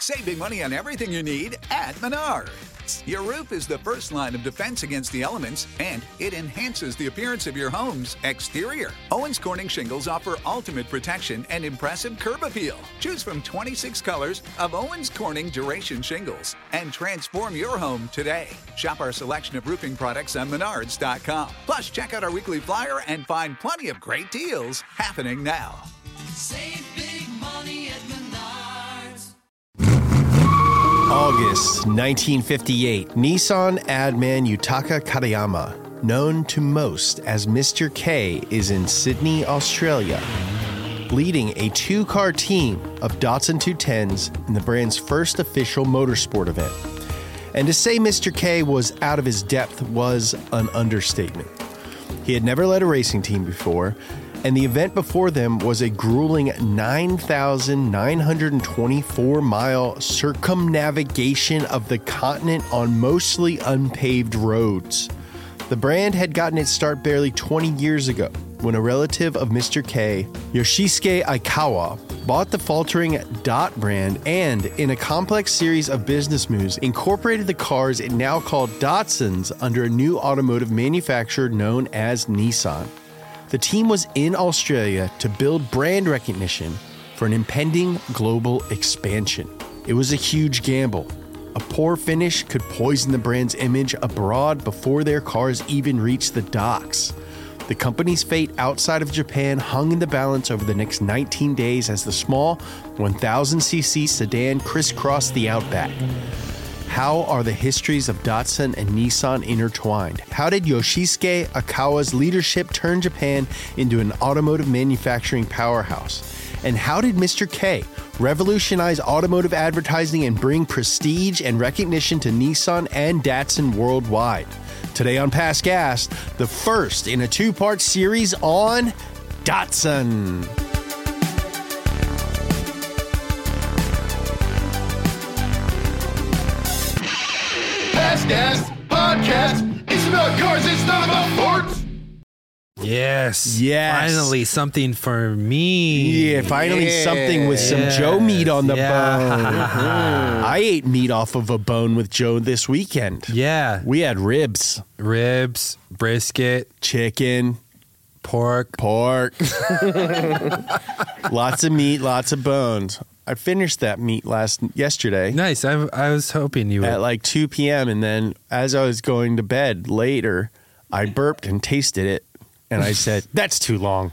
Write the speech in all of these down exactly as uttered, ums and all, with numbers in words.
Save big money on everything you need at Menards. Your roof is the first line of defense against the elements, and it enhances the appearance of your home's exterior. Owens Corning shingles offer ultimate protection and impressive curb appeal. Choose from twenty-six colors of Owens Corning Duration shingles and transform your home today. Shop our selection of roofing products on menards dot com. Plus, check out our weekly flyer and find plenty of great deals happening now. Save big money at Menards. August nineteen fifty-eight, Nissan adman Yutaka Katayama, known to most as Mister K, is in Sydney, Australia, leading a two-car team of Datsun two tens in the brand's first official motorsport event. And to say Mister K was out of his depth was an understatement. He had never led a racing team before, and the event before them was a grueling nine thousand nine hundred twenty-four mile circumnavigation of the continent on mostly unpaved roads. The brand had gotten its start barely twenty years ago when a relative of Mister K, Yoshisuke Aikawa, bought the faltering Dot brand and, in a complex series of business moves, incorporated the cars it now called Datsuns under a new automotive manufacturer known as Nissan. The team was in Australia to build brand recognition for an impending global expansion. It was a huge gamble. A poor finish could poison the brand's image abroad before their cars even reached the docks. The company's fate outside of Japan hung in the balance over the next nineteen days as the small one thousand c c sedan crisscrossed the outback. How are the histories of Datsun and Nissan intertwined? How did Yoshisuke Aikawa's leadership turn Japan into an automotive manufacturing powerhouse? And how did Mister K revolutionize automotive advertising and bring prestige and recognition to Nissan and Datsun worldwide? Today on Past Gas, the first in a two-part series on Datsun. Past Gas Podcast. It's about cars, it's not about parts. Yes. Yes. Finally, something for me. Yeah, finally Yeah. something with some Yes. Joe meat on the Yeah. bone. I ate meat off of a bone with Joe this weekend. Yeah. We had ribs, Ribs, brisket, chicken, pork. pork, lots of meat, lots of bones. I finished that meat last yesterday Nice. I, I was hoping you would. at like two p.m. and then as I was going to bed later, I burped and tasted it. And I said, that's too long.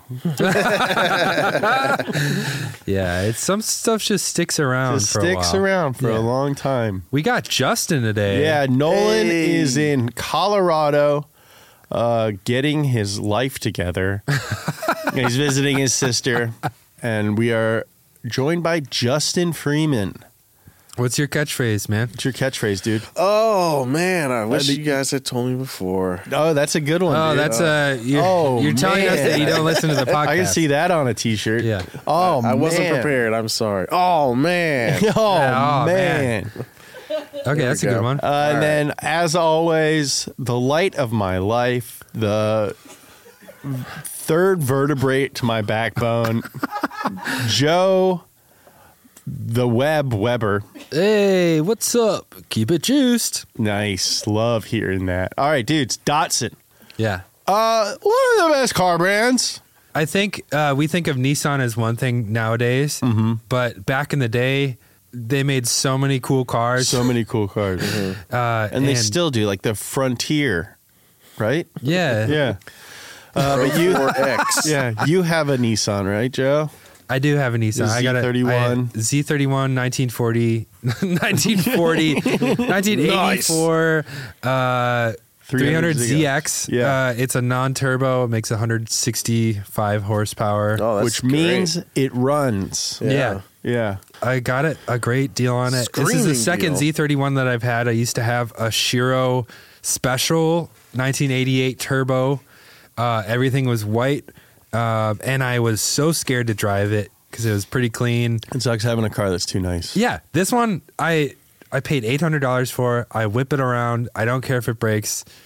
Yeah, it's some stuff just sticks around It for sticks a while. around for Yeah. a long time. We got Justin today. Yeah, Nolan Hey. is in Colorado uh, getting his life together. He's visiting his sister. And we are joined by Justin Freeman. What's your catchphrase, man? What's your catchphrase, dude? Oh man, I wish Uh, you guys had told me before. Oh, that's a good one, Oh, dude. that's uh you're, Oh, you're telling us man. that you don't listen to the podcast. I can see that on a t-shirt. Yeah. Oh, I wasn't man. prepared. I'm sorry. Oh man. Oh, Oh, man. man. Okay, that's a we good go. one. Uh, and then, as always, the light of my life, the third vertebrae to my backbone, Joe, the Web Weber. Hey, what's up? Keep it juiced. Nice. Love hearing that. All right, dudes, Datsun. Yeah. Uh, one of the best car brands. I think uh, we think of Nissan as one thing nowadays, Mm-hmm. but back in the day, they made so many cool cars. So many cool cars. uh, And they still do, like the Frontier, right? yeah, Yeah. Uh, but you, Or X. yeah, you have a Nissan, right, Joe? I do have a Nissan. The I got a Z thirty-one. I- Z thirty-one, nineteen forty, nineteen forty, nineteen eighty-four, uh, three hundred Z X. Yeah. Uh, it's a non-turbo. It makes one hundred sixty-five horsepower. Oh, that's Which great. means it runs. yeah. Yeah. I got it a great deal on it. this is Screaming the second deal. Z thirty-one that I've had. I used to have a Shiro Special nineteen eighty-eight turbo. Uh, everything was white, uh, and I was so scared to drive it because it was pretty clean. It sucks having a car that's too nice. Yeah, this one I I paid eight hundred dollars for. I whip it around. I don't care if it breaks.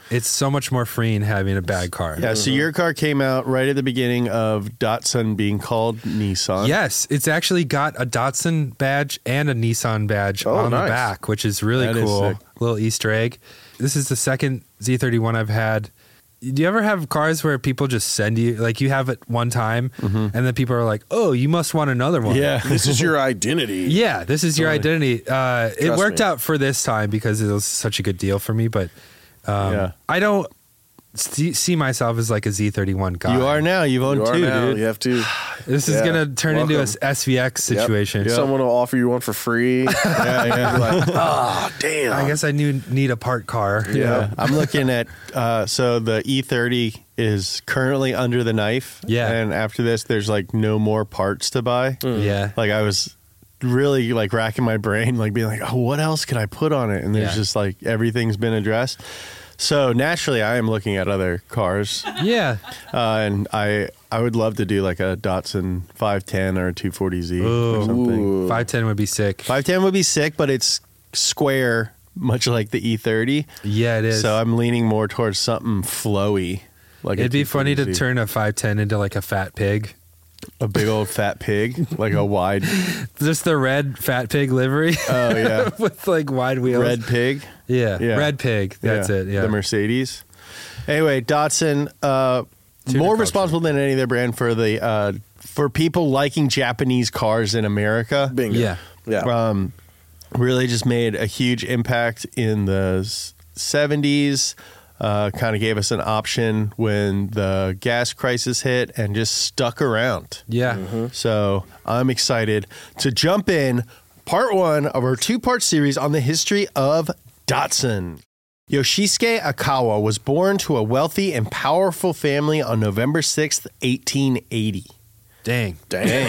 it's so much more freeing having a bad car. Yeah, so your car came out right at the beginning of Datsun being called Nissan. Yes, it's actually got a Datsun badge and a Nissan badge Oh, on nice. the back, which is really That is cool. sick. Little Easter egg. This is the second Z thirty-one I've had. Do you ever have cars where people just send you, like you have it one time and then people are like, oh, you must want another one. Yeah. This is your identity. Yeah, this is your identity. Uh, it Trust worked me. out for this time because it was such a good deal for me, but um, Yeah. I don't see, see myself as like a Z thirty-one guy. You are now. You've owned You are two, now. dude. You have to. This is Yeah. going to turn into Welcome. a S V X Yep. situation. Someone will offer you one for free. Yeah, yeah. like, oh, damn. I guess I need, need a part car. Yeah, I'm looking at uh, so the E thirty is currently under the knife. Yeah. and after this, there's like no more parts to buy. Yeah. Like I was really like racking my brain, like being like, oh, what else could I put on it? And there's Yeah. just like everything's been addressed. So naturally, I am looking at other cars, Yeah. uh, and I I would love to do like a Datsun five ten or a two forty Z or Ooh. something. five ten would be sick. five ten would be sick, but it's square, much like the E thirty. Yeah, it is. So I'm leaning more towards something flowy. Like a It'd be funny to two forty Z. turn a five ten into like a fat pig. a big old fat pig, like a wide. Just the red fat pig livery Oh yeah, with like wide wheels. red pig. Yeah. Yeah. Red pig. That's Yeah, it. Yeah. the Mercedes. Anyway, Datsun, uh, Tuna more culture. responsible than any other brand for the uh, for people liking Japanese cars in America. Bingo. Yeah. Yeah. Um, really just made a huge impact in the s- seventies. Uh, kind of gave us an option when the gas crisis hit and just stuck around. Yeah. Mm-hmm. So I'm excited to jump in part one of our two-part series on the history of Datsun. Yoshisuke Akawa was born to a wealthy and powerful family on November sixth, eighteen eighty. Dang. Dang.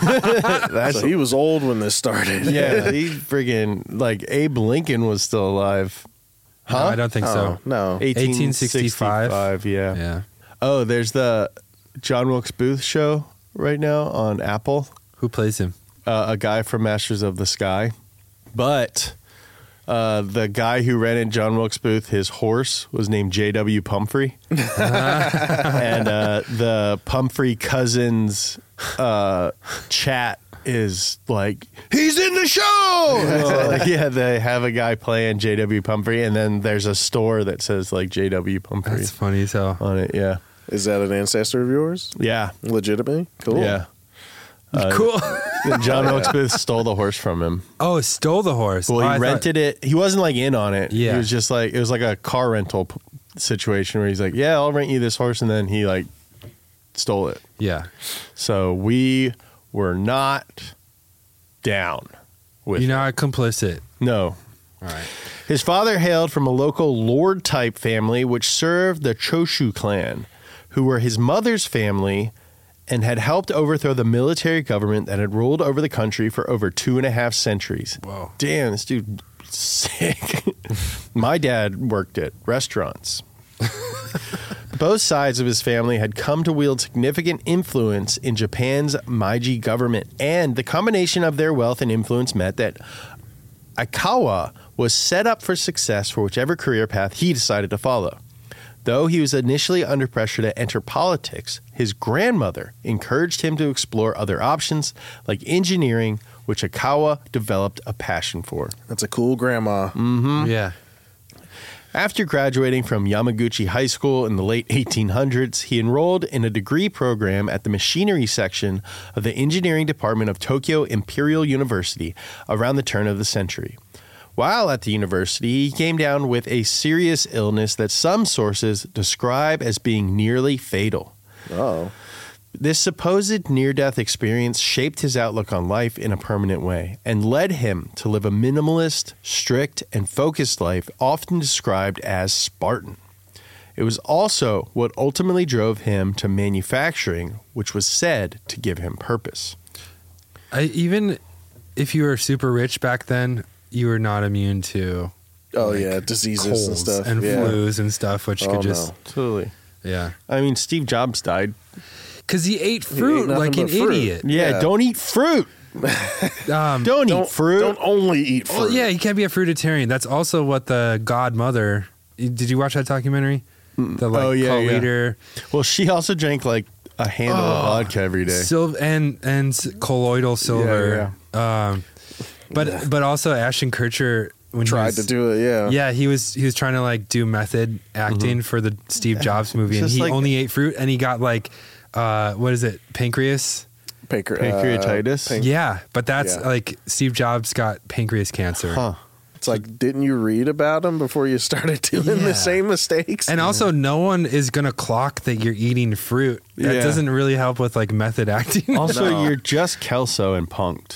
That's So he was old when this started. yeah, he friggin' like Abe Lincoln was still alive. No, I don't think so. Oh, no. eighteen sixty-five. Yeah. Yeah. Oh, there's the John Wilkes Booth show right now on Apple. Who plays him? Uh, a guy from Masters of the Sky, but uh, the guy who rented John Wilkes Booth, his horse was named J W. Pumphrey, and uh, the Pumphrey cousins uh, chat is like, he's in the show. So, like, yeah, they have a guy playing J W. Pumphrey, and then there's a store that says like J W. Pumphrey That's funny as hell. on it. Yeah, Is that an ancestor of yours? yeah, Legitimately? Cool. yeah. cool. John Wilkes Booth stole the horse from him. Oh, stole the horse. Well, Oh, he I thought- rented it. He wasn't like in on it. Yeah. He was just like, it was like a car rental p- situation where he's like, yeah, I'll rent you this horse. And then he like stole it. Yeah. So we were not down with You're it. not complicit. No. All right. His father hailed from a local lord type family which served the Choshu clan, who were his mother's family and had helped overthrow the military government that had ruled over the country for over two and a half centuries. Whoa. Damn, this dude sick. My dad worked at restaurants. Both sides of his family had come to wield significant influence in Japan's Meiji government, and the combination of their wealth and influence meant that Akawa was set up for success for whichever career path he decided to follow. Though he was initially under pressure to enter politics, his grandmother encouraged him to explore other options like engineering, which Akawa developed a passion for. That's a cool grandma. Mm-hmm. Yeah. After graduating from Yamaguchi High School in the late eighteen hundreds, he enrolled in a degree program at the machinery section of the engineering department of Tokyo Imperial University around the turn of the century. While at the university, he came down with a serious illness that some sources describe as being nearly fatal. Oh. This supposed near-death experience shaped his outlook on life in a permanent way and led him to live a minimalist, strict, and focused life often described as Spartan. It was also what ultimately drove him to manufacturing, which was said to give him purpose. I, even if you were super rich back then, you were not immune to Oh, like, yeah. Diseases and colds stuff. and yeah. flus and stuff, which Oh, could just no. Totally. yeah. I mean, Steve Jobs died. Because he ate fruit nothing like an but fruit. idiot. Yeah, Yeah. don't eat fruit. Um, Don't, Don't, eat fruit. don't only eat fruit. well, yeah, you can't be a fruitarian. That's also what the godmother Did you watch that documentary? The like Oh, yeah, cult yeah. leader, Well, she also drank like a handle of vodka every day. silver and and s- colloidal silver. Um, but but also Ashton Kutcher when he Tried was- to do it, yeah. Yeah, he was he was trying to like do method acting for the Steve Jobs movie, and Just he like- only ate fruit, and he got like, uh, what is it, pancreas? Pancre- Pancreatitis. Panc- yeah, but that's Yeah. like Steve Jobs got pancreas cancer. Huh. It's like, didn't you read about him before you started doing Yeah. the same mistakes? And also, no one is gonna clock that you're eating fruit. That Yeah. doesn't really help with like method acting. Also, No. you're just Kelso and punked.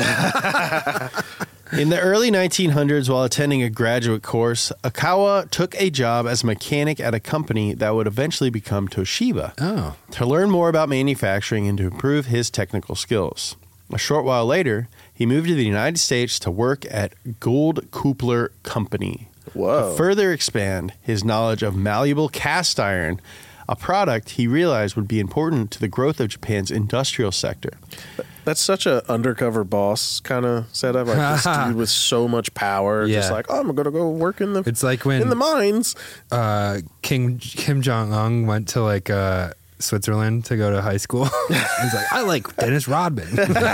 In the early nineteen hundreds, while attending a graduate course, Akawa took a job as a mechanic at a company that would eventually become Toshiba Oh, to learn more about manufacturing and to improve his technical skills. A short while later, he moved to the United States to work at Gould Kupler Company. Whoa. To further expand his knowledge of malleable cast iron, a product he realized would be important to the growth of Japan's industrial sector. That's such a undercover boss kind of setup. Like this dude with so much power, just Yeah. like, oh, I'm gonna go work in the it's like when in the mines. uh, King Kim Jong Un went to like uh, Switzerland to go to high school. He's like, I like Dennis Rodman.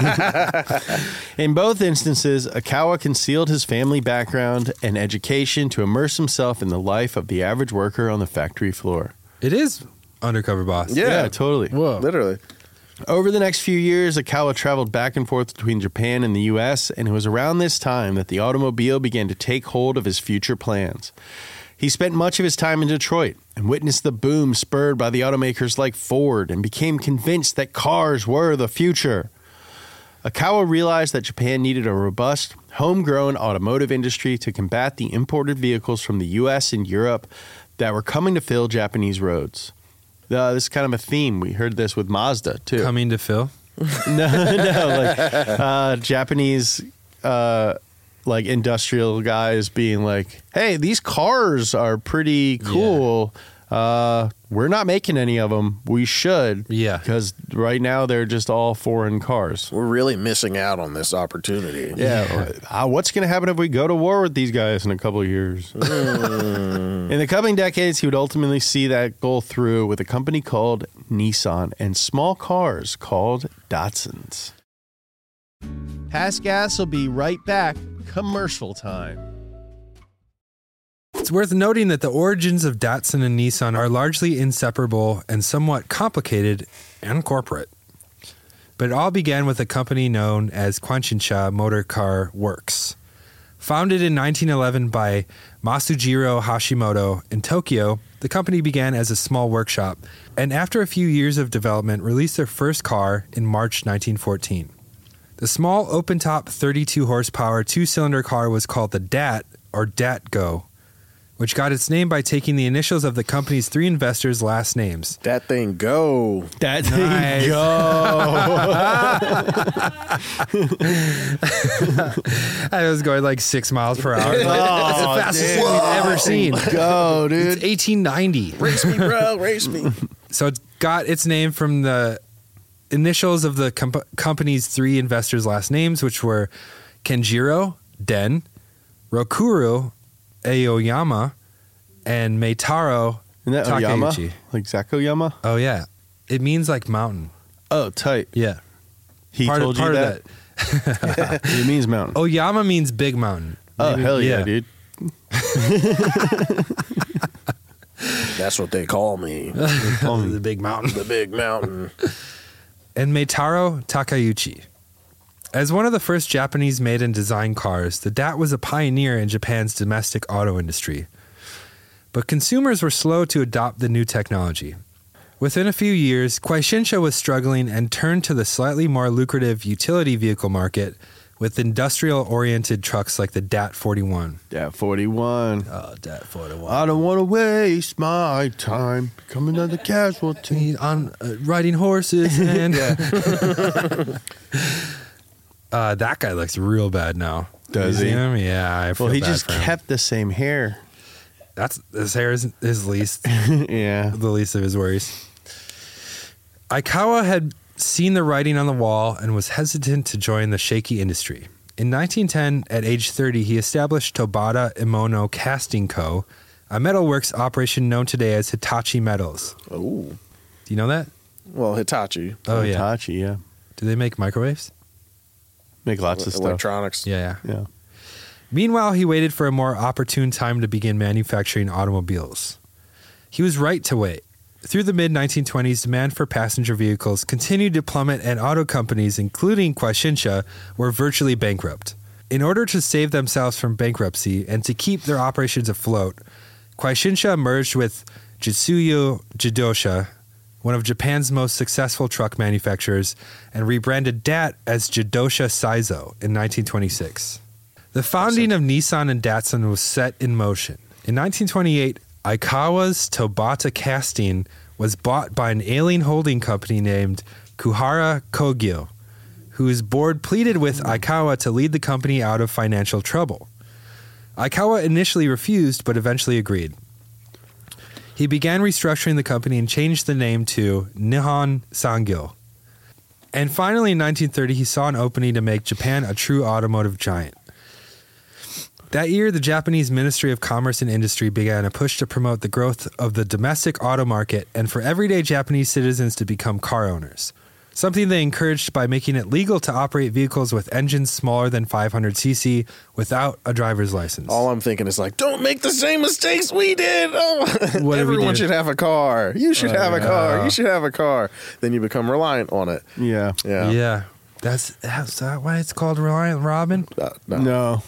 In both instances, Akawa concealed his family background and education to immerse himself in the life of the average worker on the factory floor. It is undercover boss. Yeah. totally. Whoa. Literally. Over the next few years, Akawa traveled back and forth between Japan and the U S, and it was around this time that the automobile began to take hold of his future plans. He spent much of his time in Detroit and witnessed the boom spurred by the automakers like Ford and became convinced that cars were the future. Akawa realized that Japan needed a robust, homegrown automotive industry to combat the imported vehicles from the U S and Europe that were coming to fill Japanese roads. Uh, this is kind of a theme. We heard this with Mazda, too. Coming to Phil. No, no, like uh, Japanese, uh, like industrial guys being like, "Hey, these cars are pretty cool. Uh, we're not making any of them. We should, Yeah. because right now they're just all foreign cars." We're really missing out on this opportunity. Yeah, uh, what's going to happen if we go to war with these guys in a couple of years? In the coming decades, he would ultimately see that goal through with a company called Nissan and small cars called Datsuns. Past Gas will be right back. Commercial time. It's worth noting that the origins of Datsun and Nissan are largely inseparable and somewhat complicated and corporate. But it all began with a company known as Kwanshinsha Motor Car Works. Founded in nineteen eleven by Masujiro Hashimoto in Tokyo, the company began as a small workshop, and after a few years of development, released their first car in March nineteen fourteen. The small open-top thirty-two horsepower two-cylinder car was called the D A T, or D A T Go, which got its name by taking the initials of the company's three investors' last names. That thing go. That Nice. thing go. I was going like six miles per hour. Like, that's the fastest thing we've ever seen. Go, dude. It's eighteen ninety. Race me, bro. Race me. So it got its name from the initials of the comp- company's three investors' last names, which were Kenjiro, Den, Rokuru, Aoyama, and Meitaro Isn't that Oyama? Takeuchi. Like Zakoyama? Oh, yeah. It means like mountain. Oh, tight. Yeah. He part told of, part you of that? that. It means mountain. Oyama means big mountain. Oh, Maybe- hell yeah, dude. That's what they call me. The big mountain. The big mountain. And Meitaro Takeuchi. As one of the first Japanese made and designed cars, the D A T was a pioneer in Japan's domestic auto industry. But consumers were slow to adopt the new technology. Within a few years, Kwaishinsha was struggling and turned to the slightly more lucrative utility vehicle market with industrial-oriented trucks like the D A T forty-one. Yeah, forty-one. Oh, D A T forty-one. I don't want to waste my time becoming another casualty. On uh, riding horses and uh, that guy looks real bad now. Does You he? see him? Yeah, I feel Well, he bad just for him. kept the same hair. That's his hair is his least, Yeah. the least of his worries. Aikawa had seen the writing on the wall and was hesitant to join the shaky industry. In nineteen ten, at age thirty, he established Tobata Imono Casting Co., a metalworks operation known today as Hitachi Metals. Oh, Do you know that? well, Hitachi. Oh, yeah. Hitachi, yeah. Do they make microwaves? Make lots of stuff. Electronics. Yeah, yeah. Yeah. Meanwhile, he waited for a more opportune time to begin manufacturing automobiles. He was right to wait. Through the mid nineteen twenties, demand for passenger vehicles continued to plummet, and auto companies, including Quaishinsha, were virtually bankrupt. In order to save themselves from bankruptcy and to keep their operations afloat, Quaishinsha merged with Jitsuyo Jidosha, one of Japan's most successful truck manufacturers, and rebranded D A T as Jidosha Saizo in nineteen twenty-six. The founding of Nissan and Datsun was set in motion. In nineteen twenty-eight, Aikawa's Tobata Casting was bought by an alien holding company named Kuhara Kogyo, whose board pleaded with Aikawa to lead the company out of financial trouble. Aikawa initially refused, but eventually agreed. He began restructuring the company and changed the name to Nihon Sangyo. And finally, in nineteen thirty, he saw an opening to make Japan a true automotive giant. That year, the Japanese Ministry of Commerce and Industry began a push to promote the growth of the domestic auto market and for everyday Japanese citizens to become car owners, something they encouraged by making it legal to operate vehicles with engines smaller than five hundred c c without a driver's license. All I'm thinking is like, don't make the same mistakes we did. Oh, What did we everyone do? should have a car. You should have a car. You should have a car. Then you become reliant on it. Yeah. Yeah. Yeah. That's, that's that why it's called Reliant Robin? Uh, no. No.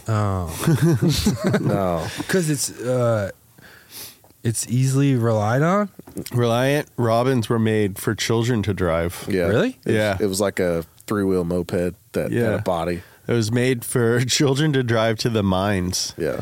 Oh. No. Because it's, uh, it's easily relied on? Reliant Robins were made for children to drive. Yeah. Really? It, Yeah. It was like a three wheel moped that Yeah. had a body. It was made for children to drive to the mines. Yeah.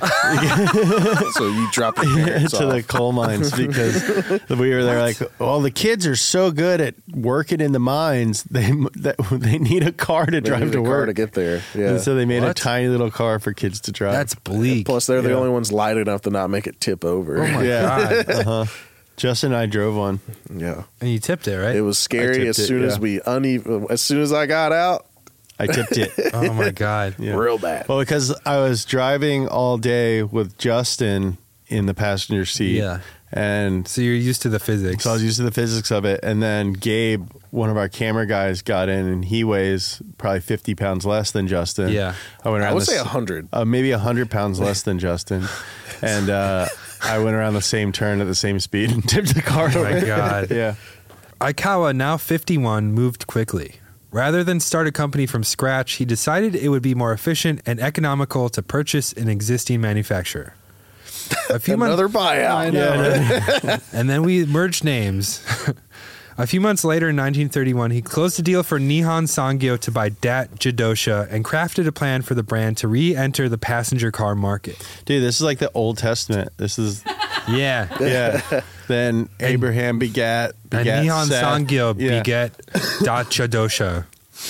So you drop your parents to the off. coal mines because we were there like, well, the kids are so good at working in the mines, they that, they need a car to They drive need to a car work. to get there. Yeah. And so they made What? a tiny little car for kids to drive. That's bleak. Plus, they're the Yeah. only ones light enough to not make it tip over. Oh my yeah. God. uh-huh. Justin and I drove one. Yeah. And you tipped it, right? It was scary tipped as it, soon as yeah. we uneven. As soon as I got out, I tipped it. Oh my God. Yeah. real bad. Well, because I was driving all day with Justin in the passenger seat. Yeah. And So you're used to the physics. so I was used to the physics of it. And then Gabe, one of our camera guys, got in and he weighs probably fifty pounds less than Justin. Yeah. I went around I would the say s- a hundred. Uh, maybe one hundred pounds less than Justin. And uh, I went around the same turn at the same speed and tipped the car Oh over. my God. Yeah. Aikawa, now fifty-one, moved quickly. Rather than start a company from scratch, he decided it would be more efficient and economical to purchase an existing manufacturer. A few months, Another buyout. and then we merged names. A few months later, in nineteen thirty-one, he closed a deal for Nihon Sangyo to buy D A T Jidosha and crafted a plan for the brand to re-enter the passenger car market. Dude, this is like the Old Testament. This is, Yeah. yeah. Then Abraham begat, And begat Nihon Seth. Sangyo Yeah. beget Da Jidosha.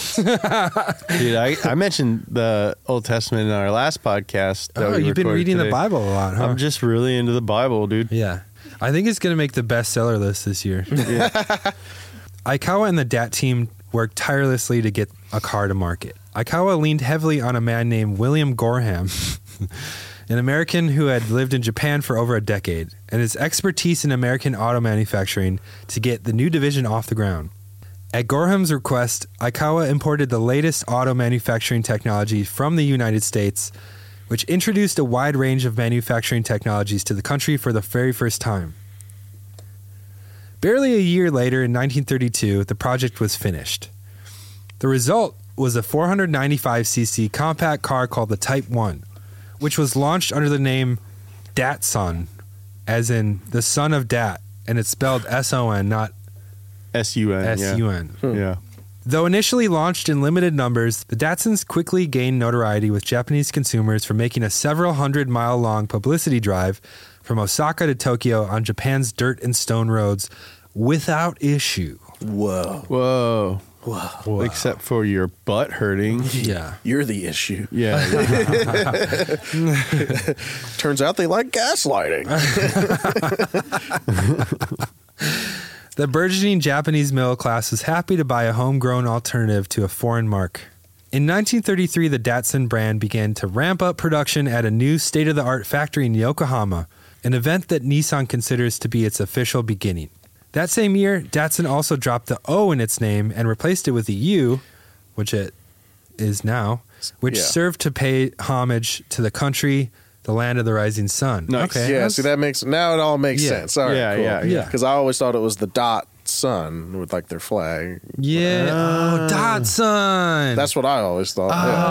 Dude, I, I mentioned the Old Testament in our last podcast. that Oh, we you've been recorded reading the today. Bible a lot, huh? I'm just really into the Bible, dude. Yeah. I think it's going to make the bestseller list this year. Aikawa and the D A T team worked tirelessly to get a car to market. Aikawa leaned heavily on a man named William Gorham, an American who had lived in Japan for over a decade, and his expertise in American auto manufacturing to get the new division off the ground. At Gorham's request, Aikawa imported the latest auto manufacturing technology from the United States, which introduced a wide range of manufacturing technologies to the country for the very first time. Barely a year later, in nineteen thirty-two, the project was finished. The result was a four hundred ninety-five c c compact car called the Type one, which was launched under the name Datsun, as in the son of Dat, and it's spelled S O N, not S U N. S U N. Yeah. yeah. Though initially launched in limited numbers, the Datsuns quickly gained notoriety with Japanese consumers for making a several hundred mile long publicity drive from Osaka to Tokyo on Japan's dirt and stone roads without issue. Whoa. Whoa. Whoa. Except for your butt hurting. Yeah. You're the issue. Yeah. Turns out they like gaslighting. The burgeoning Japanese middle class was happy to buy a homegrown alternative to a foreign mark. In nineteen thirty-three, the Datsun brand began to ramp up production at a new state-of-the-art factory in Yokohama. an event that Nissan considers to be its official beginning. That same year, Datsun also dropped the O in its name and replaced it with a U, which it is now, which Yeah. served to pay homage to the country, the land of the rising sun. Nice. Okay. Yeah, that's- see, that makes, now it all makes Yeah. sense. All right, Yeah, cool. yeah, yeah. Because I always thought it was the dot sun with like their flag. Yeah. Oh, Datsun. That's what I always thought.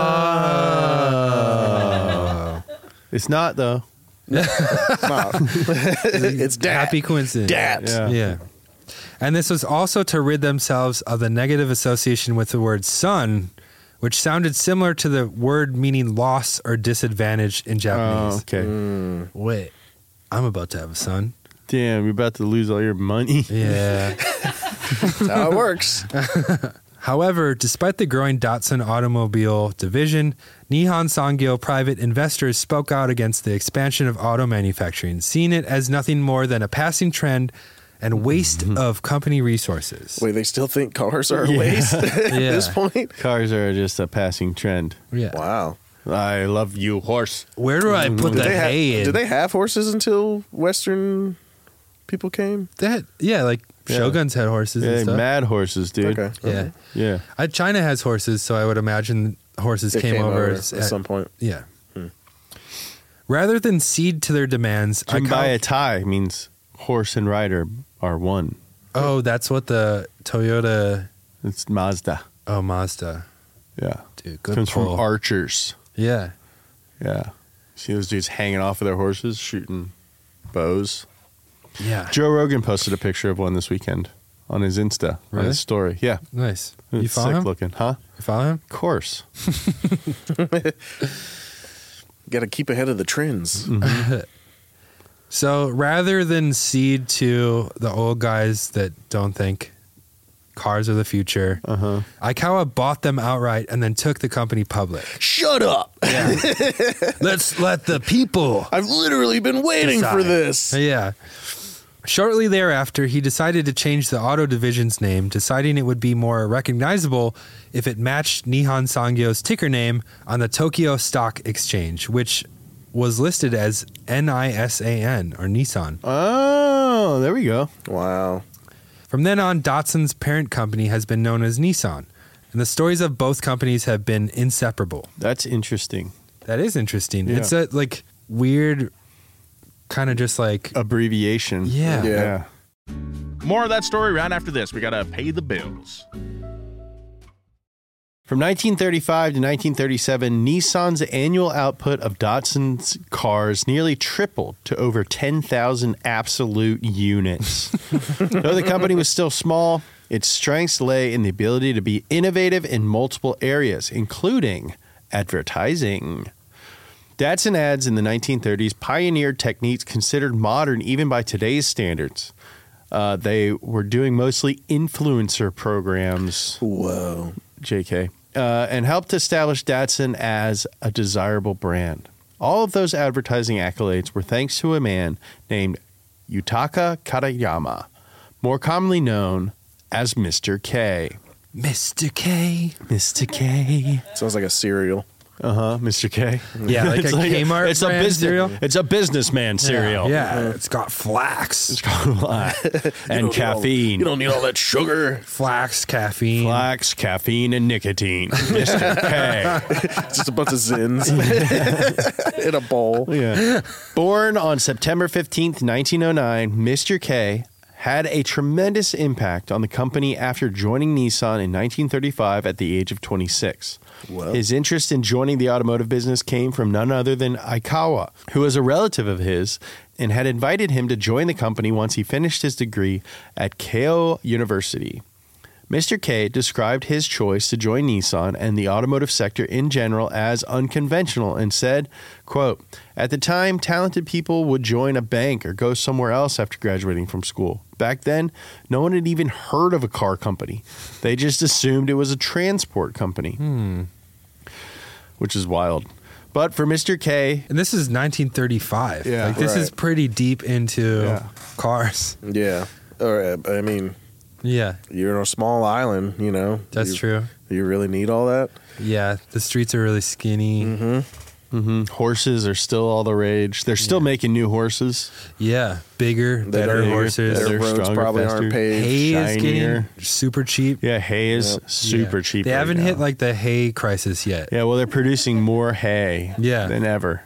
Oh. It's not, though. Yeah. It's not. It's dat. Happy coincidence. Dat. Yeah. Yeah. And this was also to rid themselves of the negative association with the word sun, which sounded similar to the word meaning loss or disadvantage in Oh, Japanese. okay. Wait, I'm about to have a son. Damn, you're about to lose all your money. Yeah. That's how it works. However, despite the growing Datsun automobile division, Nihon Sangyo private investors spoke out against the expansion of auto manufacturing, seeing it as nothing more than a passing trend and waste of company resources. Wait, they still think cars are a waste at Yeah. this point? Cars are just a passing trend. Yeah. Wow. I love you, horse. Where do I put Did the they, ha- hay in? did they have horses until Western people came? They had- yeah, like Yeah. Shoguns had horses and Yeah, stuff. mad horses, dude. Okay. Yeah. Yeah. I, China has horses, so I would imagine horses They came, over, at as- some point. Yeah. Rather than cede to their demands, I Jimbaya Tai means horse and rider are one. oh, that's what the Toyota. It's Mazda. Oh, Mazda, Yeah. dude, good Comes pull. from archers. Yeah, Yeah. See those dudes hanging off of their horses, shooting bows. yeah, Joe Rogan posted a picture of one this weekend on his Insta, on Really? his story. Yeah. nice. You It's follow sick him? looking. Huh? You follow him? Of course. Got to keep ahead of the trends. So rather than cede to the old guys that don't think cars are the future, Uh-huh. Aikawa bought them outright and then took the company public. Shut up. Let's let the people. I've literally been waiting for decide. this. Yeah. Shortly thereafter, he decided to change the auto division's name, deciding it would be more recognizable if it matched Nihon Sangyo's ticker name on the Tokyo Stock Exchange, which was listed as N I S A N, or Nissan. Oh, there we go. Wow. From then on, Datsun's parent company has been known as Nissan, and the stories of both companies have been inseparable. That's interesting. That is interesting. Yeah. It's a like weird, kind of just like Abbreviation. yeah. Yeah. More of that story right after this. We got to pay the bills. From nineteen thirty-five to nineteen thirty-seven, Nissan's annual output of Datsun's cars nearly tripled to over ten thousand absolute units. Though the company was still small, its strengths lay in the ability to be innovative in multiple areas, including advertising. Datsun ads in the nineteen thirties pioneered techniques considered modern even by today's standards. Uh, they were doing mostly influencer programs. Whoa. J K, uh, and helped establish Datsun as a desirable brand. All of those advertising accolades were thanks to a man named Yutaka Katayama, more commonly known as Mister K. Mister K. Mister K. Sounds like a cereal. Uh huh. Mister K. Yeah, like It's a Kmart it's a brand business cereal. It's a businessman cereal. Yeah, it's got flax, and caffeine. You don't need all that sugar. flax, caffeine. Flax, caffeine, and nicotine. Mister K. It's just a bunch of zins in a bowl. Yeah. Born on September fifteenth, nineteen oh nine, Mister K had a tremendous impact on the company after joining Nissan in nineteen thirty-five at the age of twenty-six. Whoa. His interest in joining the automotive business came from none other than Aikawa, who was a relative of his and had invited him to join the company once he finished his degree at Keio University. Mister K described his choice to join Nissan and the automotive sector in general as unconventional and said, quote, "At the time, talented people would join a bank or go somewhere else after graduating from school. Back then, no one had even heard of a car company. They just assumed it was a transport company." Hmm. Which is wild. But for Mister K, And this is nineteen thirty-five. Yeah. like this is Right. pretty deep into Yeah. cars. Yeah. Or, uh, I mean, Yeah, you're on a small island, you know. that's you, true. You really need all that? Yeah, the streets are really skinny. Mm-hmm. Mm-hmm. Horses are still all the rage. They're still yeah. making new horses. Yeah, bigger, They're better bigger, horses. Their They're roads stronger, probably faster. aren't paved. Hay is shinier. getting super cheap. Yeah, hay is Yep. super Yeah. cheap. They right haven't now. hit like the hay crisis yet. Yeah, well, they're producing more hay Yeah. than ever.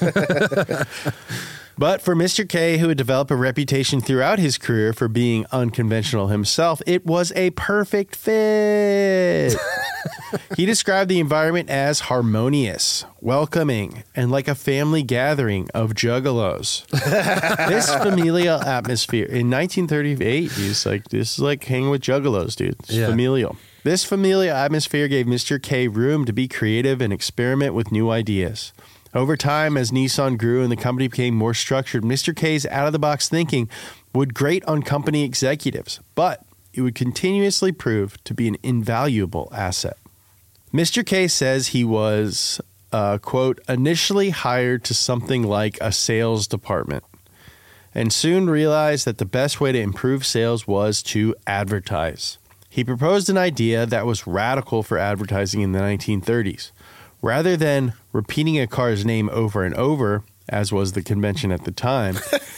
But for Mister K, who had developed a reputation throughout his career for being unconventional himself, it was a perfect fit. He described the environment as harmonious, welcoming, and like a family gathering of juggalos. This familial atmosphere in nineteen thirty-eight, he's like, this is like hanging with juggalos, dude. It's Yeah. familial. This familial atmosphere gave Mister K room to be creative and experiment with new ideas. Over time, as Nissan grew and the company became more structured, Mister K's out-of-the-box thinking would grate on company executives, but it would continuously prove to be an invaluable asset. Mister K says he was, uh, quote, initially hired to something like a sales department and soon realized that the best way to improve sales was to advertise. He proposed an idea that was radical for advertising in the nineteen thirties. Rather than repeating a car's name over and over, as was the convention at the time,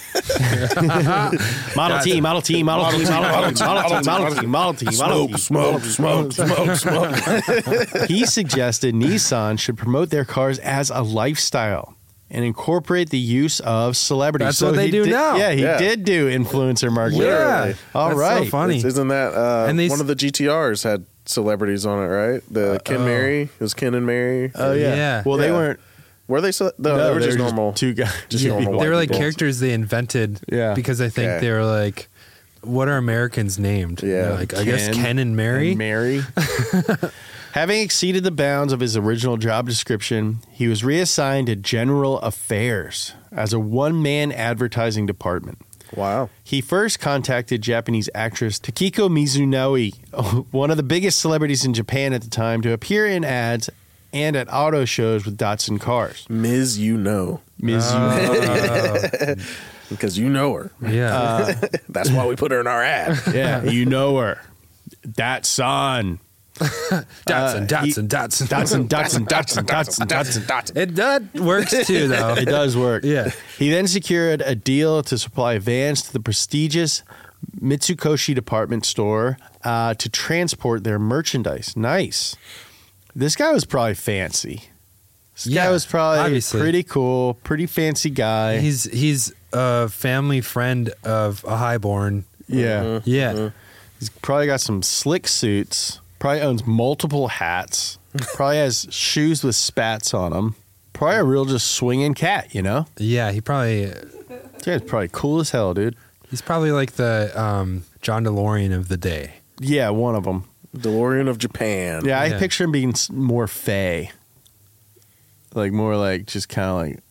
Model T, Model T, Model T, Model T, Model T, Model T, Model T, Model T, Smoke, smoke, smoke, smoke. he suggested Nissan should promote their cars as a lifestyle and incorporate the use of celebrities. That's what they he do did, now. Yeah, he Yeah. did do influencer marketing. Yeah. All That's right. so funny. Isn't that uh, And they one s- of the G T Rs had celebrities on it, right? The Ken oh. Mary. It was Ken and Mary. Oh, yeah. Yeah. Well, they Yeah. weren't. Were they? Ce- no, they were just normal. two guys. Just Yeah, normal they white were like people. characters they invented. Yeah. Because I think Okay. they were like, what are Americans named? Yeah. They're like I guess Ken Ken and Mary. and Mary. Having exceeded the bounds of his original job description, he was reassigned to General Affairs as a one-man advertising department. Wow. He first contacted Japanese actress Takiko Mizunoe, one of the biggest celebrities in Japan at the time, to appear in ads and at auto shows with Datsun cars. Miz, you know. Mizunoe. Because you know her. Yeah. That's why we put her in our ad. Yeah, you know her. Datsun. Datsun, Datsun, Datsun. Datsun, Datsun, Datsun, Datsun, Datsun. It that works too, though. It does work. Yeah. He then secured a deal to supply vans to the prestigious Mitsukoshi department store uh, to transport their merchandise. Nice. This guy was probably fancy. This Yeah, guy was probably obviously. pretty cool, pretty fancy guy. He's he's a family friend of a highborn. yeah. Yeah. He's probably got some slick suits. Probably owns multiple hats. Probably has shoes with spats on them. Probably a real just swinging cat, you know? Yeah. He probably This guy's probably cool as hell, dude. he's probably like the um, John DeLorean of the day. Yeah, one of them. DeLorean of Japan. Yeah, I Yeah. picture him being s- more fey. Like, more like, just kind of like,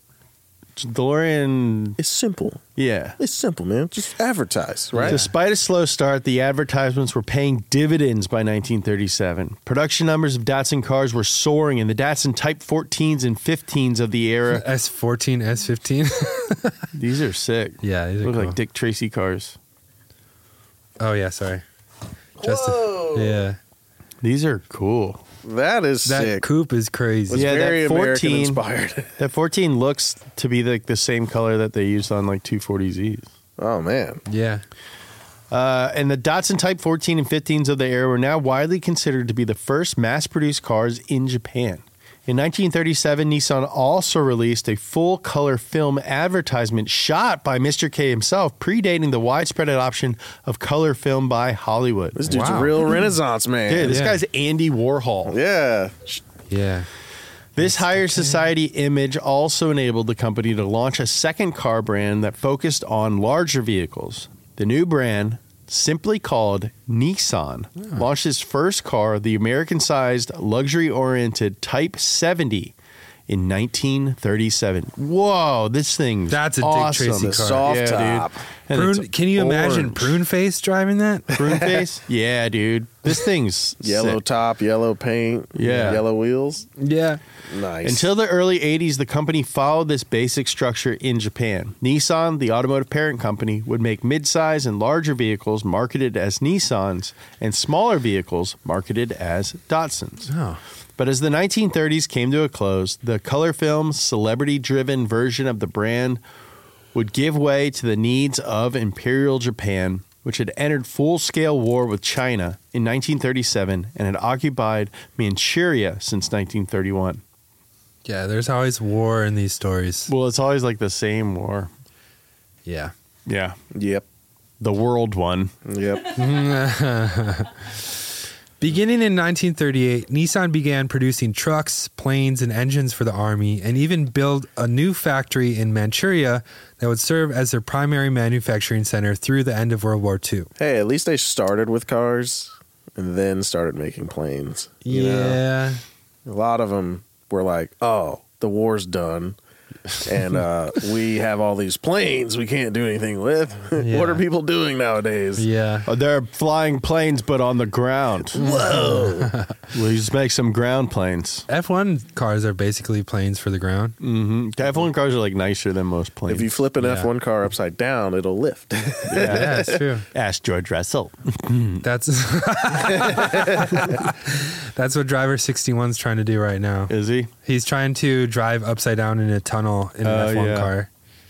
DeLorean, It's simple. yeah. It's simple, man. Just advertise, right? Despite a slow start, the advertisements were paying dividends by nineteen thirty-seven. Production numbers of Datsun cars were soaring, and the Datsun Type fourteens and fifteens of the era. S fourteen, S fifteen. These are sick. Yeah, these are Look cool. like Dick Tracy cars. Oh yeah, sorry. Just yeah. These are cool. That is That sick. coupe is crazy. It's Yeah, that very American fourteen inspired. That fourteen looks to be like the same color that they used on like two forty Zs. Oh, man. Yeah. Uh, and the Datsun Type fourteen and fifteens of the era were now widely considered to be the first mass-produced cars in Japan. In nineteen thirty-seven, Nissan also released a full-color film advertisement shot by Mister K himself, predating the widespread adoption of color film by Hollywood. This dude's Wow. a real Renaissance man. Dude, this Yeah. guy's Andy Warhol. Yeah. Yeah. This higher society image also enabled the company to launch a second car brand that focused on larger vehicles. The new brand, simply called Nissan, launched its first car, the American-sized, luxury-oriented Type seventy, in nineteen thirty-seven. Whoa, this thing's That's a Dick awesome. Tracy The car. soft Yeah, top. dude. And Prune, it's can you imagine orange. Prune Face driving that? Prune face? Yeah, dude. This thing's Yellow sick. top, yellow paint, Yeah. yellow wheels. Yeah. Nice. Until the early eighties, the company followed this basic structure in Japan. Nissan, the automotive parent company, would make midsize and larger vehicles marketed as Nissans and smaller vehicles marketed as Datsuns. Oh. But as the nineteen thirties came to a close, the color film, celebrity-driven version of the brand would give way to the needs of Imperial Japan, which had entered full-scale war with China in nineteen thirty-seven and had occupied Manchuria since nineteen thirty-one. Yeah, there's always war in these stories. Well, it's always like the same war. Yeah. Yeah. Yep. The world one. Yep. Beginning in nineteen thirty-eight, Nissan began producing trucks, planes, and engines for the Army, and even built a new factory in Manchuria that would serve as their primary manufacturing center through the end of World War Two. Hey, at least they started with cars and then started making planes. You yeah. know? A lot of them were like, oh, the war's done. And uh, we have all these planes we can't do anything with. Yeah. What are people doing nowadays? Yeah. Oh, they're flying planes, but on the ground. Whoa. We just make some ground planes. F one cars are basically planes for the ground. Mm-hmm. F one cars are like nicer than most planes. If you flip an Yeah. F one car upside down, it'll lift. Yeah, it's true. Ask George Russell. That's That's what Driver sixty-one's trying to do right now. Is he? He's trying to drive upside down in a tunnel in an Oh, F one yeah. car.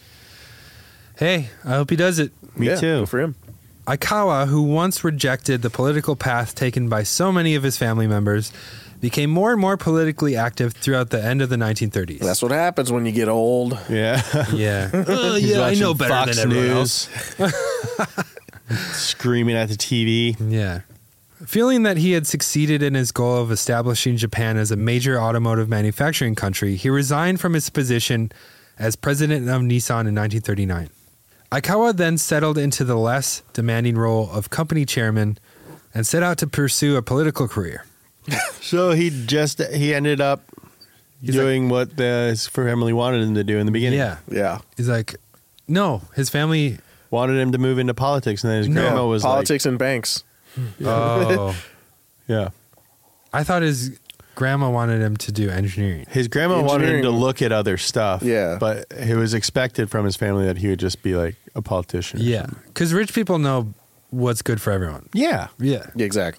Hey, I hope he does it. Me Yeah, too. good for him. Aikawa, who once rejected the political path taken by so many of his family members, became more and more politically active throughout the end of the nineteen thirties. That's what happens when you get old. Yeah. Yeah. Oh, He's yeah, I watching know better Fox than everyone News. else. Screaming at the T V. Yeah. Feeling that he had succeeded in his goal of establishing Japan as a major automotive manufacturing country, he resigned from his position as president of Nissan in nineteen thirty-nine. Aikawa then settled into the less demanding role of company chairman and set out to pursue a political career. So he just he ended up He's doing what the, his family wanted him to do in the beginning. Yeah. Yeah. He's like, no, his family. Wanted him to move into politics, and then his No. grandma was Politics and banks. Oh, like, "Yeah." I thought his grandma wanted him to do engineering. His grandma wanted him to Engineering. look at other stuff. Yeah. But it was expected from his family that he would just be like a politician. Yeah. Because rich people know what's good for everyone. Yeah. Yeah. Yeah, exactly.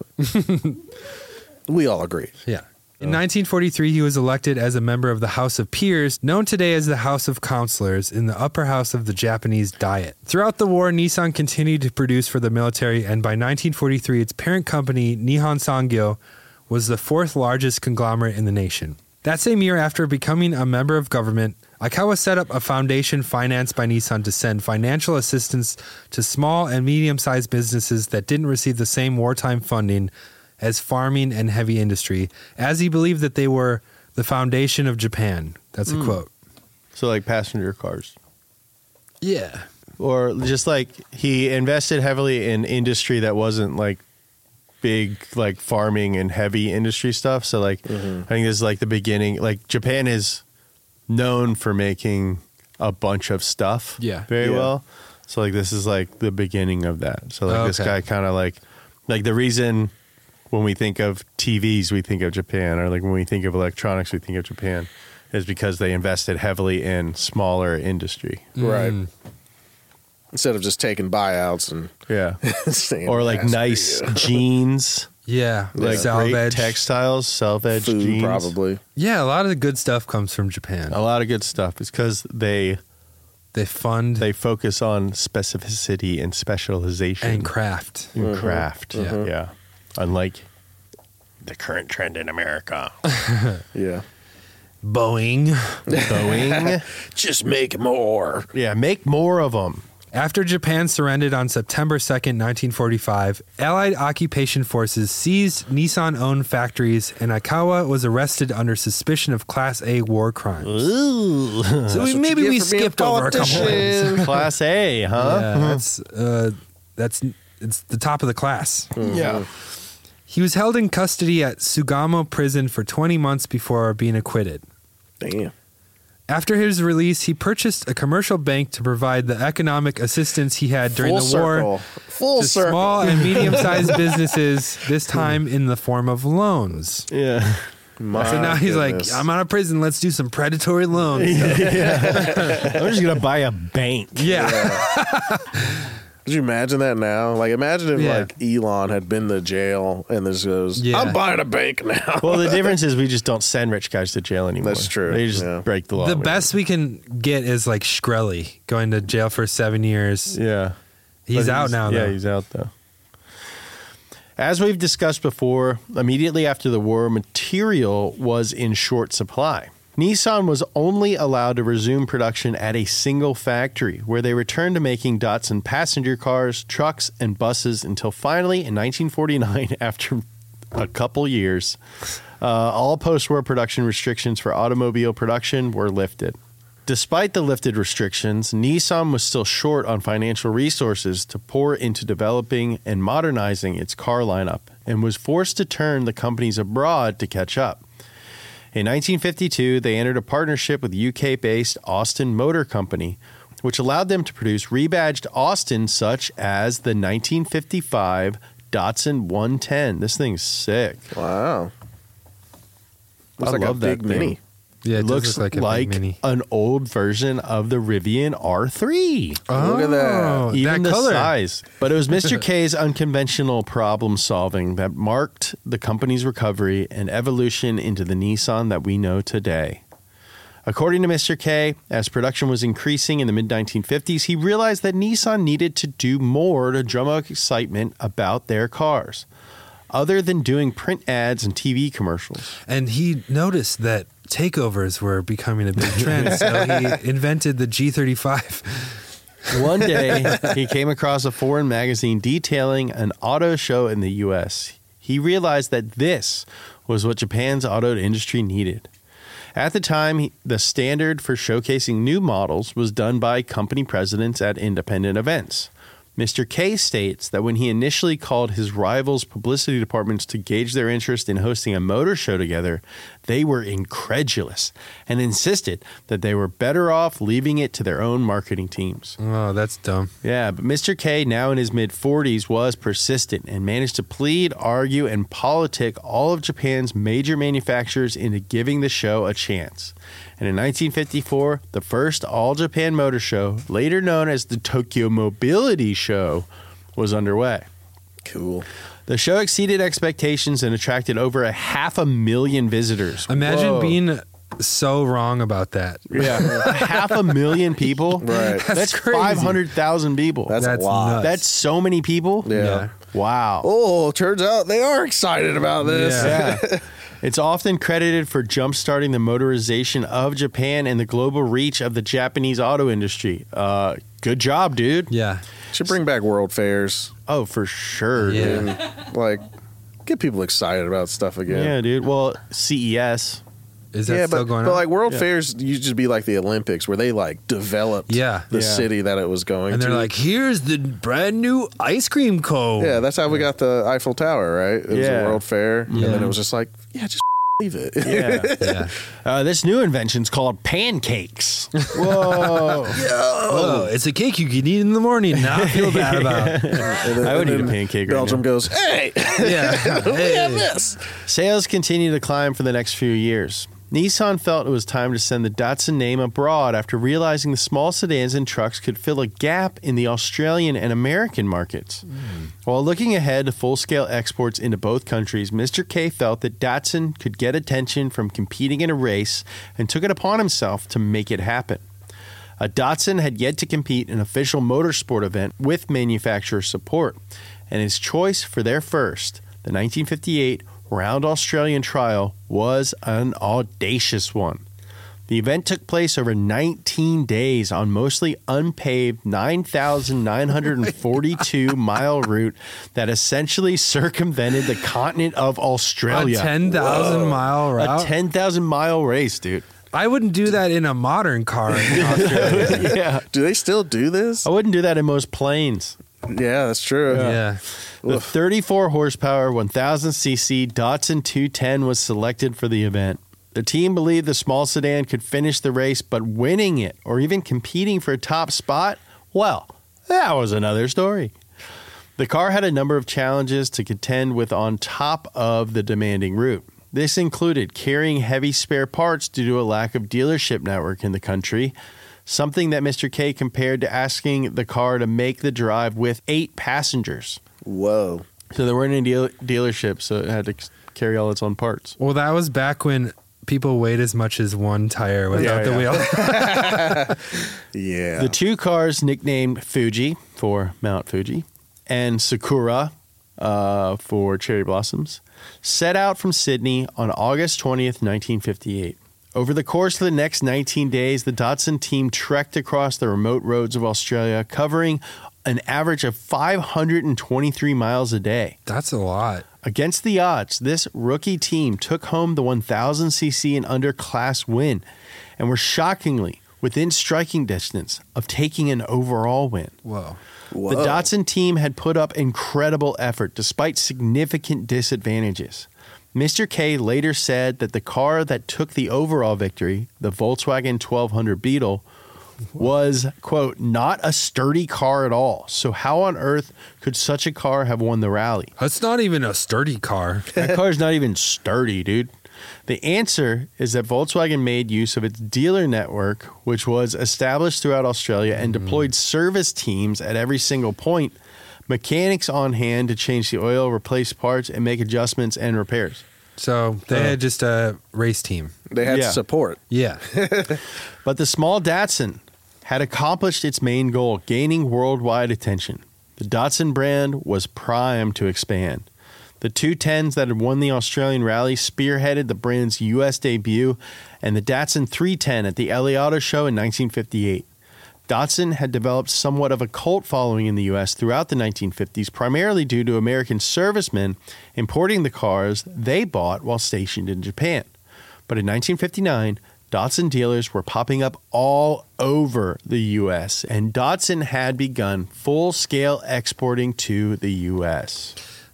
We all agree. Yeah. In nineteen forty-three, he was elected as a member of the House of Peers, known today as the House of Counselors, in the upper house of the Japanese Diet. Throughout the war, Nissan continued to produce for the military, and by nineteen forty-three, its parent company, Nihon Sangyo, was the fourth largest conglomerate in the nation. That same year, after becoming a member of government, Aikawa set up a foundation financed by Nissan to send financial assistance to small and medium-sized businesses that didn't receive the same wartime funding as farming and heavy industry, as he believed that they were the foundation of Japan. That's a quote. So like passenger cars. Yeah. Or just like he invested heavily in industry that wasn't like big like farming and heavy industry stuff. So like I think this is like the beginning. Like Japan is known for making a bunch of stuff Yeah. very Yeah. well. So like this is like the beginning of that. So like this Okay. guy kind of like like the reason when we think of T Vs we think of Japan, or like when we think of electronics we think of Japan, is because they invested heavily in smaller industry. Right. Mm. Instead of just taking buyouts and Yeah. saying, Or like "That's for nice you." jeans, Yeah. like great Salvage. textiles, self-edge food, jeans. probably. Yeah, a lot of the good stuff comes from Japan. A lot of good stuff. It's because they They fund they focus on specificity and specialization and craft. and craft. Yeah. Yeah. Unlike the current trend in America. Yeah. Boeing. Boeing. Just make more. Yeah, make more of them. After Japan surrendered on September second, nineteen forty-five, Allied occupation forces seized Nissan-owned factories, and Aikawa was arrested under suspicion of Class A war crimes. Ooh. So we, maybe get we for being a skipped over a couple politician. ones. Class A, huh? Yeah, that's uh, that's it's the top of the class. Yeah. He was held in custody at Sugamo prison for twenty months before being acquitted. Damn. After his release, he purchased a commercial bank to provide the economic assistance he had during Full the circle. war Full to circle. small and medium-sized businesses, this time in the form of loans. Yeah. My So now he's goodness. like, I'm out of prison. Let's do some predatory loans. I'm just going to buy a bank. Yeah. Could you imagine that now? Like, imagine if Yeah. like Elon had been to jail and this goes, Yeah. I'm buying a bank now. Well, the difference is we just don't send rich guys to jail anymore. That's true, They just yeah. break the law. The best we can get is like Shkreli going to jail for seven years. Yeah. He's But out now, Yeah, though. he's out though. As we've discussed before, immediately after the war, material was in short supply. Nissan was only allowed to resume production at a single factory, where they returned to making Datsun passenger cars, trucks, and buses until finally, in nineteen forty-nine, after a couple years, uh, all post-war production restrictions for automobile production were lifted. Despite the lifted restrictions, Nissan was still short on financial resources to pour into developing and modernizing its car lineup, and was forced to turn the companies abroad to catch up. In nineteen fifty-two, they entered a partnership with U K-based Austin Motor Company, which allowed them to produce rebadged Austins such as the nineteen fifty-five Datsun one ten. This thing's sick. Wow. Looks I like love a that big thing. mini. Yeah, It, it, does looks look like, like, a big mini. an old version of the Rivian R three. Look at that. Oh, Even that the color. size. But it was Mister K's unconventional problem solving that marked the company's recovery and evolution into the Nissan that we know today. According to Mister K, as production was increasing in the mid nineteen fifties, he realized that Nissan needed to do more to drum up excitement about their cars, other than doing print ads and T V commercials. And he noticed that takeovers were becoming a big trend, so he invented the G thirty-five. One day, he came across a foreign magazine detailing an auto show in the U S. He realized that this was what Japan's auto industry needed. At the time, he- the standard for showcasing new models was done by company presidents at independent events. Mister K states that when he initially called his rivals' publicity departments to gauge their interest in hosting a motor show together, they were incredulous and insisted that they were better off leaving it to their own marketing teams. Oh, that's dumb. Yeah, but Mister K, now in his mid-forties, was persistent and managed to plead, argue, and politic all of Japan's major manufacturers into giving the show a chance. And in nineteen fifty-four, the first All-Japan Motor Show, later known as the Tokyo Mobility Show, was underway. Cool. The show exceeded expectations and attracted over a half a million visitors. Imagine Whoa. being so wrong about that. Yeah, half a million people. Right. That's, That's crazy. five hundred thousand people. That's, That's a lot. nuts. That's so many people. Yeah. Yeah. Wow. Oh, turns out they are excited about this. Yeah. Yeah. It's often credited for jump-starting the motorization of Japan and the global reach of the Japanese auto industry. Uh, good job, dude. Yeah. Should bring back world fairs Oh, for sure. Yeah. dude. and like get people excited about stuff again. Yeah, dude. Well, C E S. Is that yeah, still but, going but on? like world Yeah. fairs used to be like the Olympics where they like developed Yeah. the Yeah. city that it was going and to. they're like, here's the brand new ice cream cone. yeah, that's how we got the Eiffel Tower, right? It was Yeah. a world fair, and then Yeah. it was just like, yeah, just leave it. Yeah. Yeah. uh, this new invention's called pancakes. Whoa. Oh, it's a cake you can eat in the morning. Not feel bad about. And then- I would and eat a then pancake right Belgium now. goes, hey, Yeah. we have Hey. this. Sales continued to climb for the next few years. Nissan felt it was time to send the Datsun name abroad after realizing the small sedans and trucks could fill a gap in the Australian and American markets. While looking ahead to full-scale exports into both countries, Mister K felt that Datsun could get attention from competing in a race and took it upon himself to make it happen. A Datsun had yet to compete in an official motorsport event with manufacturer support, and his choice for their first, the nineteen fifty-eight Round Australian Trial, was an audacious one. The event took place over nineteen days on mostly unpaved nine thousand nine hundred forty-two mile route that essentially circumvented the continent of A Australia. ten thousand mile A route. ten thousand mile race, dude. I wouldn't do that in a modern car in Australia. Yeah. Do they still do this? I wouldn't do that in most planes. Yeah, that's true. Yeah. The thirty-four horsepower, one thousand c c Datsun two ten was selected for the event. The team believed the small sedan could finish the race, but winning it or even competing for a top spot, well, that was another story. The car had a number of challenges to contend with on top of the demanding route. This included carrying heavy spare parts due to a lack of dealership network in the country, something that Mister K compared to asking the car to make the drive with eight passengers. Whoa. So there weren't any deal- dealerships, so it had to c- carry all its own parts. Well, that was back when people weighed as much as one tire without Yeah, the yeah. wheel. Yeah. The two cars, nicknamed Fuji for Mount Fuji and Sakura uh, for cherry blossoms, set out from Sydney on August twentieth, nineteen fifty-eight. Over the course of the next nineteen days, the Datsun team trekked across the remote roads of Australia, covering an average of five hundred twenty-three miles a day. That's a lot. Against the odds, this rookie team took home the one thousand c c and under class win and were shockingly within striking distance of taking an overall win. Whoa. Whoa. The Datsun team had put up incredible effort despite significant disadvantages. Mister K later said that the car that took the overall victory, the Volkswagen twelve hundred Beetle, was, quote, not a sturdy car at all. So how on earth could such a car have won the rally? That's not even a sturdy car. That car's not even sturdy, dude. The answer is that Volkswagen made use of its dealer network, which was established throughout Australia and deployed service teams at every single point, mechanics on hand to change the oil, replace parts, and make adjustments and repairs. So they had just a race team. They had Yeah. support. Yeah. But the small Datsun had accomplished its main goal, gaining worldwide attention. The Datsun brand was primed to expand. The two tens that had won the Australian rally spearheaded the brand's U S debut, and the Datsun three ten at the L A Auto Show in nineteen fifty-eight. Datsun had developed somewhat of a cult following in the U S throughout the nineteen fifties, primarily due to American servicemen importing the cars they bought while stationed in Japan. But in nineteen fifty-nine, Datsun dealers were popping up all over the U S, and Datsun had begun full-scale exporting to the U S.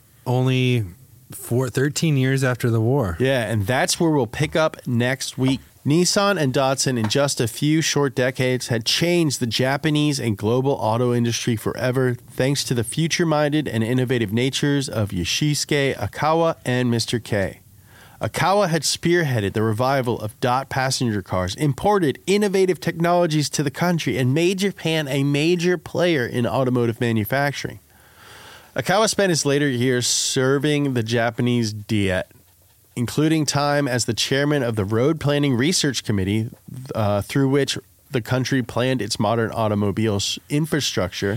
Only four, thirteen years after the war. Yeah, and that's where we'll pick up next week. Nissan and Datsun in just a few short decades had changed the Japanese and global auto industry forever thanks to the future-minded and innovative natures of Yoshisuke Akawa and Mister K. Akawa had spearheaded the revival of dot passenger cars, imported innovative technologies to the country, and made Japan a major player in automotive manufacturing. Akawa spent his later years serving the Japanese Diet, including time as the chairman of the Road Planning Research Committee, uh, through which the country planned its modern automobile infrastructure,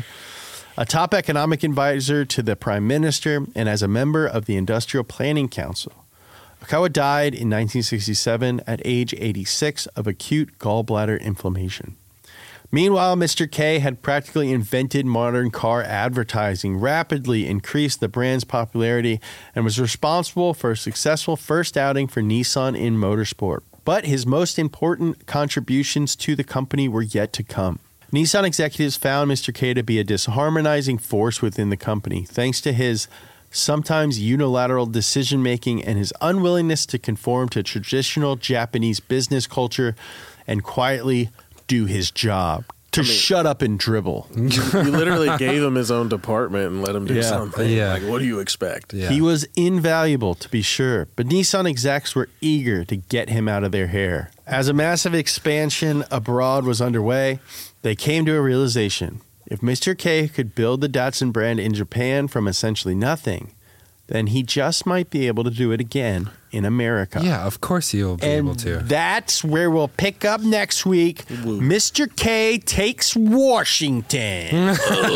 a top economic advisor to the prime minister, and as a member of the Industrial Planning Council. Akawa died in nineteen sixty-seven at age eighty-six of acute gallbladder inflammation. Meanwhile, Mister K had practically invented modern car advertising, rapidly increased the brand's popularity, and was responsible for a successful first outing for Nissan in motorsport. But his most important contributions to the company were yet to come. Nissan executives found Mister K to be a disharmonizing force within the company, thanks to his sometimes unilateral decision-making and his unwillingness to conform to traditional Japanese business culture and quietly do his job, to I mean, shut up and dribble. You literally gave him his own department and let him do Yeah. something. Yeah. Like, what do you expect? Yeah. He was invaluable, to be sure, but Nissan execs were eager to get him out of their hair. As a massive expansion abroad was underway, they came to a realization. If Mister K could build the Datsun brand in Japan from essentially nothing, then he just might be able to do it again in America. Yeah, of course you'll be And able to. that's where we'll pick up next week. Mister K takes Washington.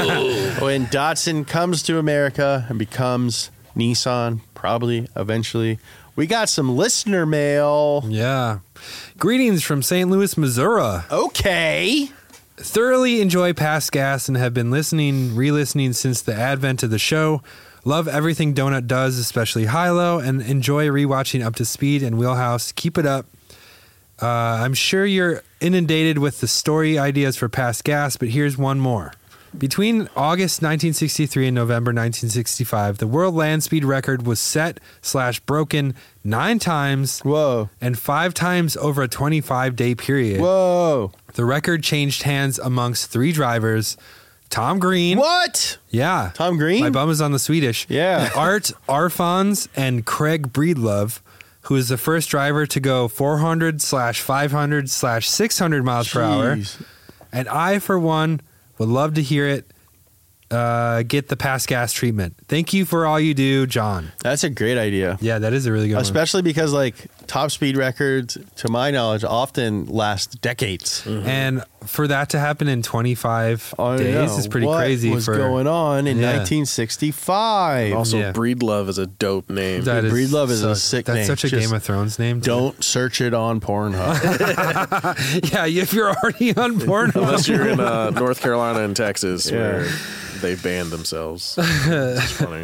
When Datsun comes to America and becomes Nissan, probably eventually. We got some listener mail. Yeah. Greetings from Saint Louis, Missouri. Okay. Thoroughly enjoy Past Gas and have been listening, re-listening since the advent of the show. Love everything Donut does, especially Hilo, and enjoy rewatching Up to Speed and Wheelhouse. Keep it up. Uh, I'm sure you're inundated with the story ideas for Past Gas, but here's one more. Between August nineteen sixty-three and November nineteen sixty-five, the world land speed record was set slash broken nine times Whoa. and five times over a twenty-five day period. Whoa. The record changed hands amongst three drivers. Tom Green. What? Yeah. Tom Green? My bum is on the Swedish. Yeah. Art Arfons and Craig Breedlove, who is the first driver to go four hundred slash five hundred slash six hundred miles per hour. Jeez. And I, for one, would love to hear it. Uh, get the past gas treatment. Thank you for all you do, John. That's a great idea. Yeah, that is a really good one. Especially because like top speed records, to my knowledge, often last decades. Mm-hmm. And for that to happen in twenty-five I days know. is pretty what crazy. was for going on in Yeah. nineteen sixty-five? Also, Yeah. Breedlove is a dope name. That is Breedlove is so- a sick That's name. such a Just Game of Thrones name. Don't search it on Pornhub. Yeah, if you're already on Pornhub. Unless you're in uh, North Carolina and Texas, Yeah. where they banned themselves. It's funny.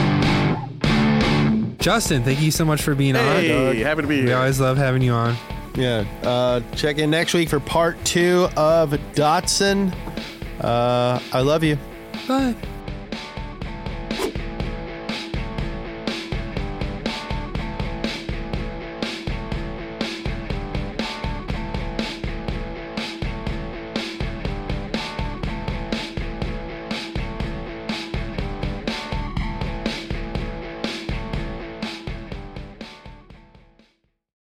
Justin, thank you so much for being Hey, on. happy to be We here. always love having you on. Yeah. Uh, check in next week for part two of Dotson. Uh, I love you. Bye.